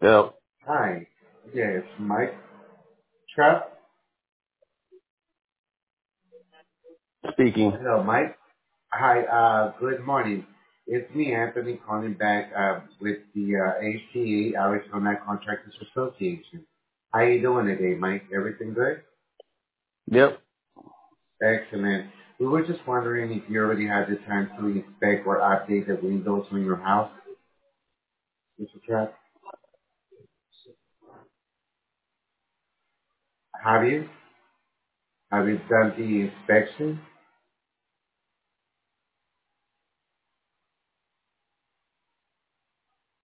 Yep. Hi. Yes, Mike Trap. Speaking. Hello, Mike. Hi, good morning. It's me, Anthony, calling back with the ACA, Arizona Contractors Association. How you doing today, Mike? Everything good? Yep. Excellent. We were just wondering if you already had the time to inspect or update the windows on your house, Mr. Trap. Have you? Have you done the inspection?